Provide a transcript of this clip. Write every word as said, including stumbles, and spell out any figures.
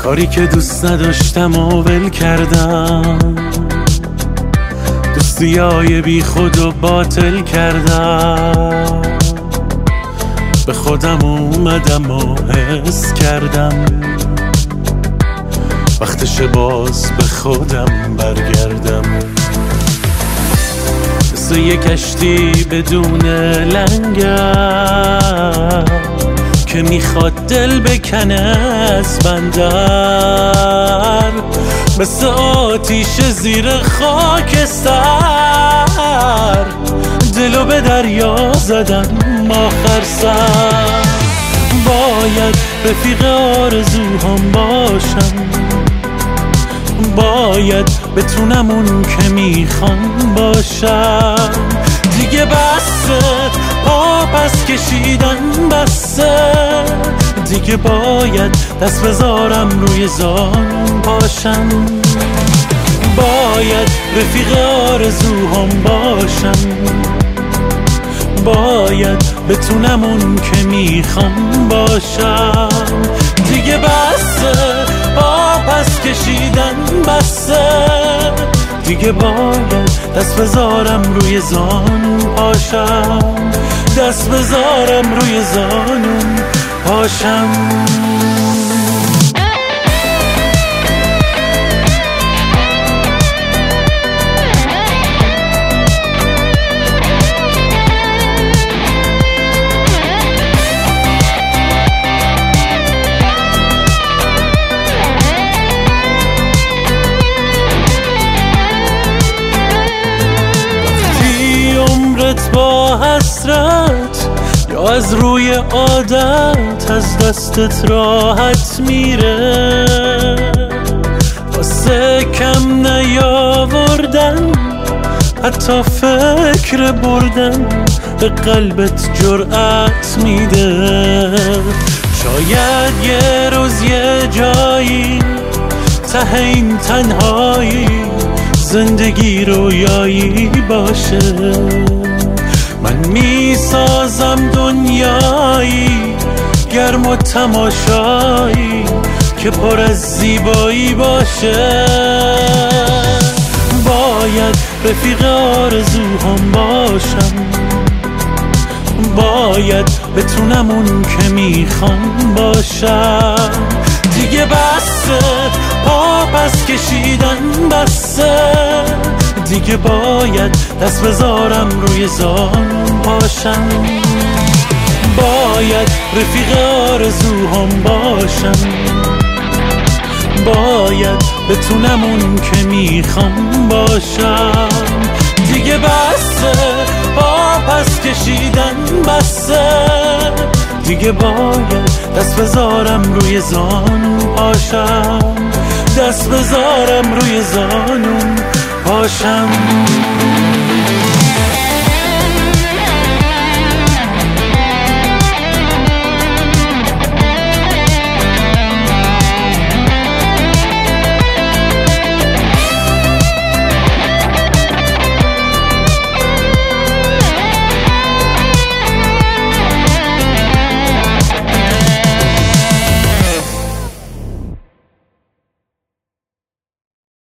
کاری که دوست نداشتم و ول کردم، دوستیای بی خود و باطل کردم. به خودم اومدم و حس کردم وقتش باز به خودم برگردم. مثل یه کشتی بدون لنگر که میخواد دل بکنه از بندر، مثل آتیش زیر خاکستر دلو به دریا زدم آخر سر. باید رفیق آرزوهام باشم، باید بتونم اون که میخوام باشم. دیگه بسه پا پس کشیدن بسه، دیگه باید دست بذارم روی زانوم پاشم. باید رفیق آرزوهام باشم، باید بتونم اون که میخوام باشم. دیگه بسه پا پس کشیدن بسه، دیگه باید دست بذارم روی زانوم پاشم، دست بذارم روی زانوم پاشم. با حسرت یا از روی عادت از دستت راحت میره، واسه کم نیاوردن حتی فکر بردن به قلبت جرأت میده. شاید یه روز یه جایی ته این تنهایی زندگی رویایی باشه، من میسازم دنیایی گرم و تماشایی که پر از زیبایی باشه. باید رفیق آرزوهام باشم، باید بتونم اون که میخوام باشم. دیگه بسه پا پس کشیدن بسه، دیگه باید دست بذارم روی زانوم پاشم. باید رفیق آرزوهام باشم، باید بتونم اون که میخوام باشم. دیگه بسه پا پس کشیدن بسه، دیگه باید دست بذارم روی زانوم پاشم، دست بذارم روی زانوم پاشم.